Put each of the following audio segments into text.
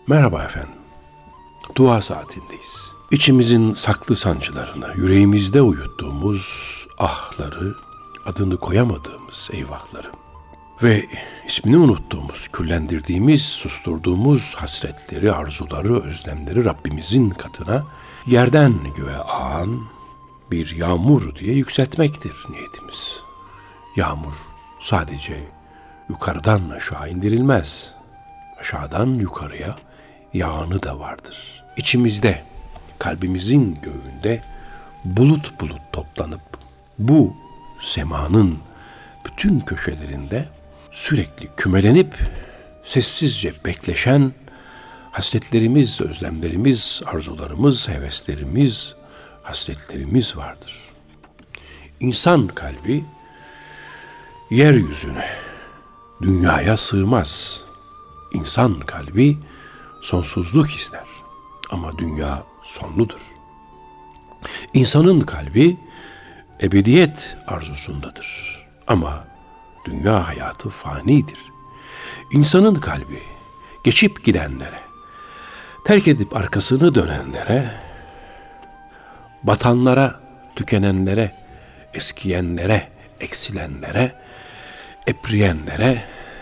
Merhaba efendim. Dua saatindeyiz. İçimizin saklı sancılarını, yüreğimizde uyuttuğumuz ahları, adını koyamadığımız eyvahları ve ismini unuttuğumuz, küllendirdiğimiz, susturduğumuz hasretleri, arzuları, özlemleri Rabbimizin katına yerden göğe ağan bir yağmur diye yükseltmektir niyetimiz. Yağmur sadece yukarıdan aşağı indirilmez. Aşağıdan yukarıya yağanı da vardır. İçimizde, kalbimizin göğünde bulut bulut toplanıp bu semanın bütün köşelerinde sürekli kümelenip sessizce bekleşen hasretlerimiz, özlemlerimiz, arzularımız, heveslerimiz, hasretlerimiz vardır. İnsan kalbi yeryüzüne, dünyaya sığmaz. İnsan kalbi sonsuzluk ister ama dünya sonludur. İnsanın kalbi ebediyet arzusundadır ama dünya hayatı fanidir. İnsanın kalbi geçip gidenlere, terk edip arkasını dönenlere, batanlara, tükenenlere, eskiyenlere, eksilenlere, epriyenlere,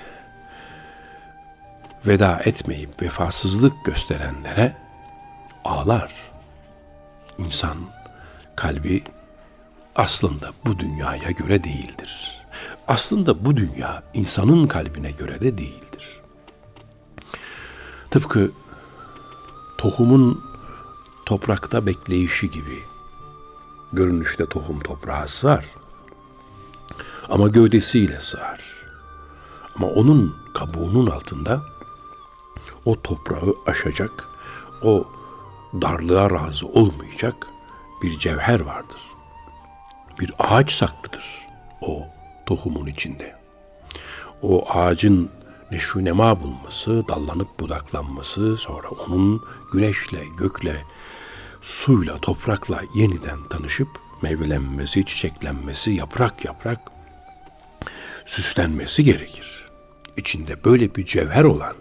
veda etmeyip vefasızlık gösterenlere ağlar. İnsan kalbi aslında bu dünyaya göre değildir. Aslında bu dünya insanın kalbine göre de değildir. Tıpkı tohumun toprakta bekleyişi gibi. Görünüşte tohum toprağa sığar ama gövdesiyle sığar. Ama onun kabuğunun altında o toprağı aşacak, o darlığa razı olmayacak bir cevher vardır. Bir ağaç saklıdır o tohumun içinde. O ağacın neşvünema bulması, dallanıp budaklanması, sonra onun güneşle, gökle, suyla, toprakla yeniden tanışıp meyvelenmesi, çiçeklenmesi, yaprak yaprak süslenmesi gerekir. İçinde böyle bir cevher olan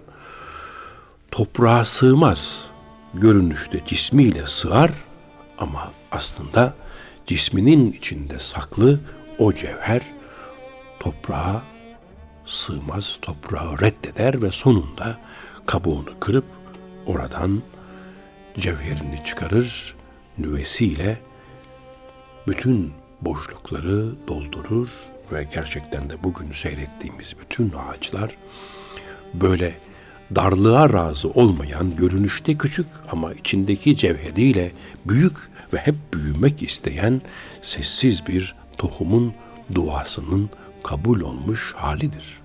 toprağa sığmaz. Görünüşte cismiyle sığar ama aslında cisminin içinde saklı o cevher toprağa sığmaz, toprağı reddeder ve sonunda kabuğunu kırıp oradan cevherini çıkarır, nüvesiyle bütün boşlukları doldurur ve gerçekten de bugün seyrettiğimiz bütün ağaçlar böyle darlığa razı olmayan, görünüşte küçük ama içindeki cevheriyle büyük ve hep büyümek isteyen sessiz bir tohumun duasının kabul olmuş halidir.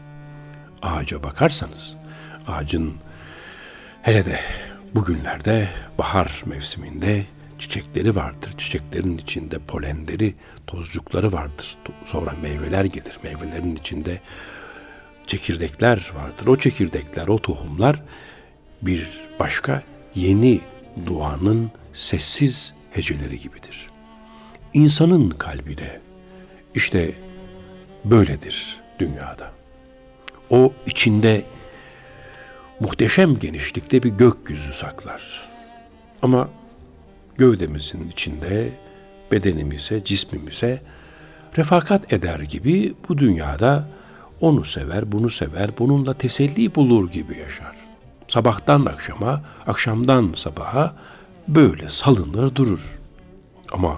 Ağaca bakarsanız, ağacın hele de bugünlerde bahar mevsiminde çiçekleri vardır. Çiçeklerin içinde polenleri, tozcukları vardır. Sonra meyveler gelir. Meyvelerin içinde çekirdekler vardır. O çekirdekler, o tohumlar bir başka yeni duanın sessiz heceleri gibidir. İnsanın kalbi de işte böyledir dünyada. O içinde muhteşem genişlikte bir gökyüzü saklar. Ama gövdemizin içinde bedenimize, cismimize refakat eder gibi bu dünyada onu sever, bunu sever, bununla teselli bulur gibi yaşar. Sabahtan akşama, akşamdan sabaha böyle salınır durur. Ama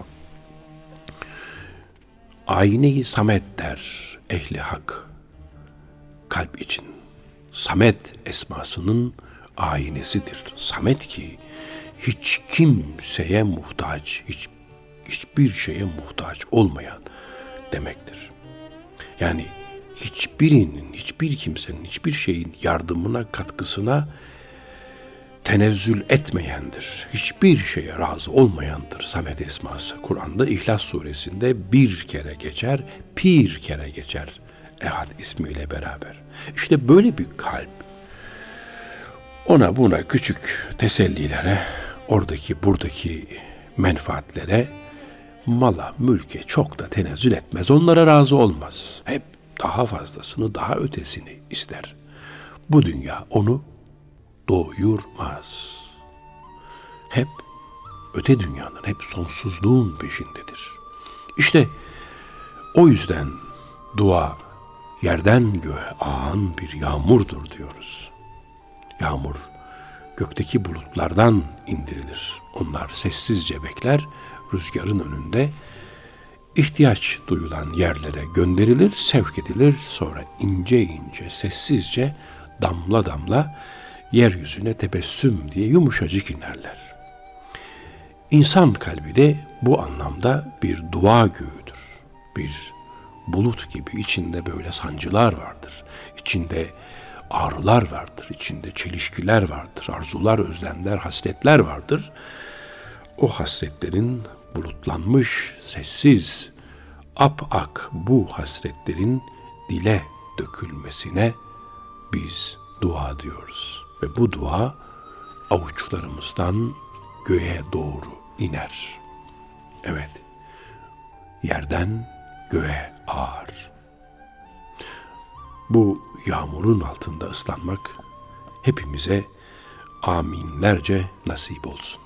ayne-i samet der ehli hak kalp için. Samet esmasının aynesidir. Samet ki hiç kimseye muhtaç, hiçbir şeye muhtaç olmayan demektir. Yani hiçbirinin, hiçbir kimsenin, hiçbir şeyin yardımına, katkısına tenezzül etmeyendir. Hiçbir şeye razı olmayandır Samet esması. Kur'an'da İhlas suresinde bir kere geçer, pir kere geçer Ehad ismiyle beraber. İşte böyle bir kalp ona buna küçük tesellilere, oradaki buradaki menfaatlere, mala, mülke çok da tenezzül etmez. Onlara razı olmaz. Hep daha fazlasını, daha ötesini ister. Bu dünya onu doyurmaz. Hep öte dünyanın, hep sonsuzluğun peşindedir. İşte o yüzden dua yerden göğe ağan bir yağmurdur diyoruz. Yağmur gökteki bulutlardan indirilir. Onlar sessizce bekler, rüzgarın önünde ihtiyaç duyulan yerlere gönderilir, sevk edilir. Sonra ince ince, sessizce, damla damla yeryüzüne tebessüm diye yumuşacık inerler. İnsan kalbi de bu anlamda bir dua göğüdür. Bir bulut gibi içinde böyle sancılar vardır. İçinde ağrılar vardır. İçinde çelişkiler vardır. Arzular, özlemler, hasretler vardır. O hasretlerin bulutlanmış, sessiz, apak bu hasretlerin dile dökülmesine biz dua diyoruz. Ve bu dua avuçlarımızdan göğe doğru iner. Evet, yerden göğe ağar. Bu yağmurun altında ıslanmak hepimize aminlerce nasip olsun.